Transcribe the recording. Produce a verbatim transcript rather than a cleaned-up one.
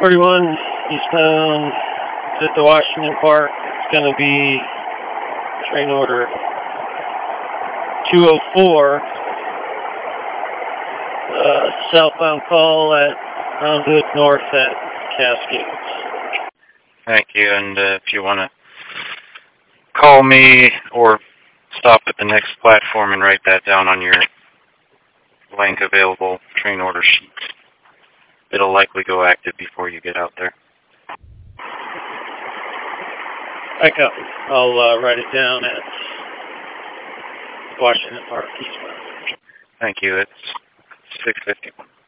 forty-one eastbound at the Washington Park. It's going to be train order two oh four. Uh, southbound call at Roundwood North at Cascades. Thank you, and uh, if you want to call me or stop at the next platform and write that down on your blank available train order sheet. It'll likely go active before you get out there. I copy. I'll uh, write it down at Washington Park eastbound. Thank you. It's six fifty-one.